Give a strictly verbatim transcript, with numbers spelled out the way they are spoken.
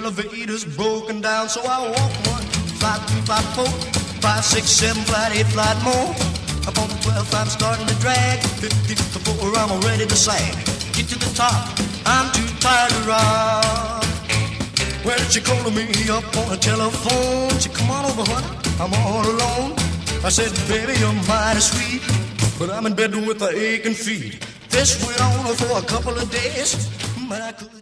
elevator's broken down, so I walk one, flight three, flight four, five, six, seven, flight eight, flight more. Up on the twelfth, I'm starting to drag. fifty-four, I'm ready to sag. Get to the top, I'm too tired to rock. Well, she calling me up on the telephone. She come on over, honey, I'm all alone. I said, baby, you're mighty sweet, but I'm in bed with the aching feet. This went on for a couple of days, but I couldn't